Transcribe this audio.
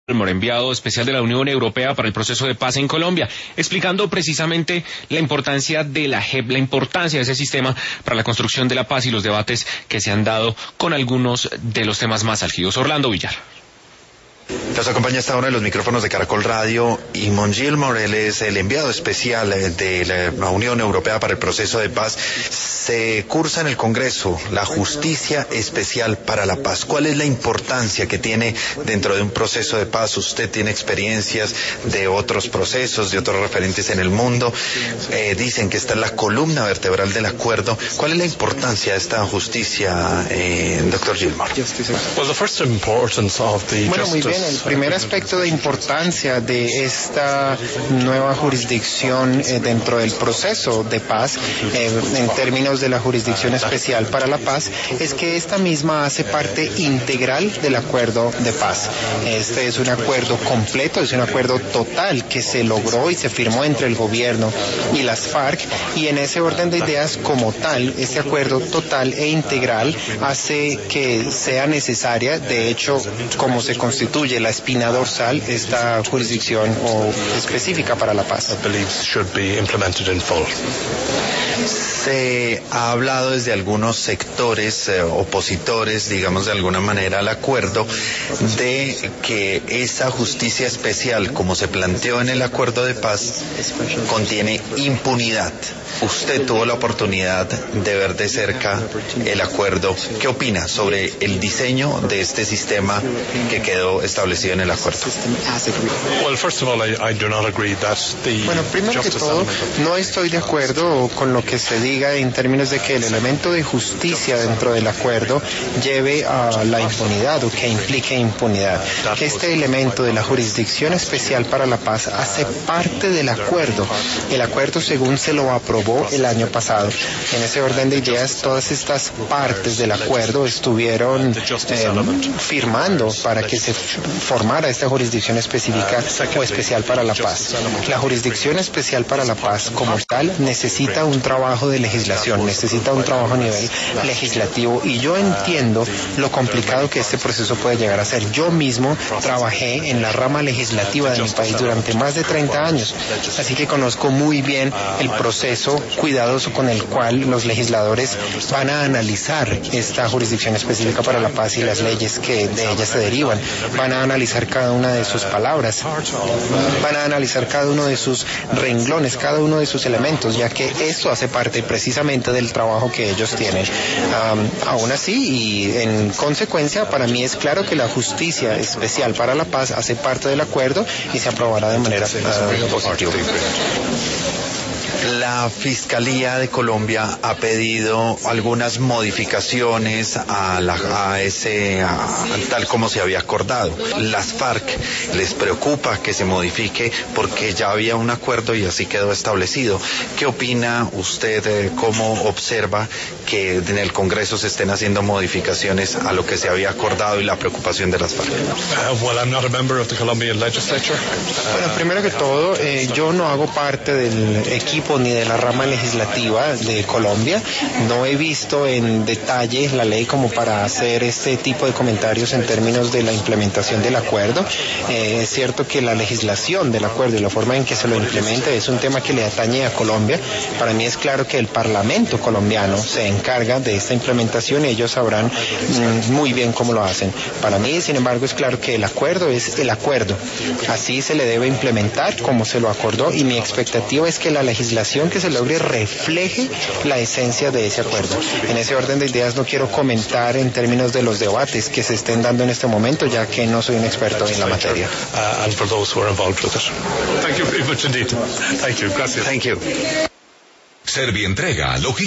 Enviado especial de la Unión Europea para el proceso de paz en Colombia, explicando precisamente la importancia de la JEP, la importancia de ese sistema para la construcción de la paz y los debates que se han dado con algunos de los temas más álgidos. Orlando Villar. Nos acompaña hasta ahora en los micrófonos de Caracol Radio Imón Gilmore, él es el enviado especial de la Unión Europea para el proceso de paz. Se cursa en el Congreso la Justicia Especial para la Paz. ¿Cuál es la importancia que tiene dentro de un proceso de paz? Usted tiene experiencias de otros procesos, de otros referentes en el mundo. Dicen que esta es la columna vertebral del acuerdo. ¿Cuál es la importancia de esta justicia, doctor Gilmore? Bueno, muy bien. El primer aspecto de importancia de esta nueva jurisdicción dentro del proceso de paz, en términos de la Jurisdicción Especial para la Paz, es que esta misma hace parte integral del acuerdo de paz. Este es un acuerdo completo, es un acuerdo total que se logró y se firmó entre el gobierno y las FARC, y en ese orden de ideas, como tal, este acuerdo total e integral hace que sea necesaria, de hecho, como se constituye la espina dorsal, esta jurisdicción específica para la paz. Se ha hablado desde algunos sectores opositores, digamos de alguna manera, al acuerdo, de que esa justicia especial, como se planteó en el acuerdo de paz, contiene impunidad. Usted tuvo la oportunidad de ver de cerca el acuerdo. ¿Qué opina sobre el diseño de este sistema que quedó establecido en el acuerdo? Bueno, primero que todo, no estoy de acuerdo con lo que se diga en términos de que el elemento de justicia dentro del acuerdo lleve a la impunidad o que implique impunidad. Este elemento de la Jurisdicción Especial para la Paz hace parte del acuerdo. El acuerdo, según se lo aprobó el año pasado. En ese orden de ideas, todas estas partes del acuerdo estuvieron firmando para que se formara esta jurisdicción específica o especial para la paz. La Jurisdicción Especial para la Paz, como tal, necesita un trabajo de legislación, necesita un trabajo a nivel legislativo, y yo entiendo lo complicado que este proceso puede llegar a ser. Yo mismo trabajé en la rama legislativa de mi país durante más de 30 años, así que conozco muy bien el proceso cuidadoso con el cual los legisladores van a analizar esta jurisdicción específica para la paz y las leyes que de ella se derivan. Van a analizar cada una de sus palabras, van a analizar cada uno de sus renglones, cada uno de sus elementos, ya que esto hace parte precisamente del trabajo que ellos tienen. Aún así, y en consecuencia, para mí es claro que la Justicia Especial para la Paz hace parte del acuerdo y se aprobará de manera positiva. La Fiscalía de Colombia ha pedido algunas modificaciones tal como se había acordado. Las FARC les preocupa que se modifique porque ya había un acuerdo y así quedó establecido. ¿Qué opina usted? ¿Cómo observa que en el Congreso se estén haciendo modificaciones a lo que se había acordado y la preocupación de las FARC? Bueno, primero que todo, yo no hago parte del equipo ni de la rama legislativa de Colombia. No he visto en detalle la ley como para hacer este tipo de comentarios en términos de la implementación del acuerdo. Es cierto que la legislación del acuerdo y la forma en que se lo implemente es un tema que le atañe a Colombia. Para mí es claro que el Parlamento colombiano se encarga de esta implementación y ellos sabrán muy bien cómo lo hacen. Para mí, sin embargo, es claro que el acuerdo es el acuerdo. Así se le debe implementar como se lo acordó, y mi expectativa es que la legislación que se logre refleje la esencia de ese acuerdo. En ese orden de ideas no quiero comentar en términos de los debates que se estén dando en este momento, ya que no soy un experto en la materia. Thank you. Servientrega,